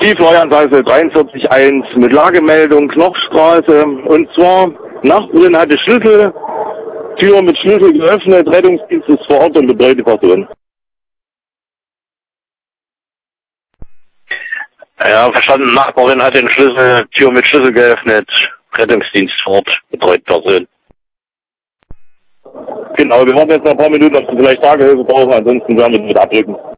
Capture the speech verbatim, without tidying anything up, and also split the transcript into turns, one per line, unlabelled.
Briefleuanzeige dreiundvierzig eins mit Lagemeldung Knochstraße. Und zwar, Nachbarin hatte Schlüssel, Tür mit Schlüssel geöffnet, Rettungsdienst ist vor Ort und betreut die Person.
Ja, verstanden. Nachbarin hat den Schlüssel, Tür mit Schlüssel geöffnet, Rettungsdienst vor Ort, betreut Person.
Genau, wir warten jetzt noch ein paar Minuten, ob Sie vielleicht Tagehilfe brauchen, ansonsten werden wir mit abrücken.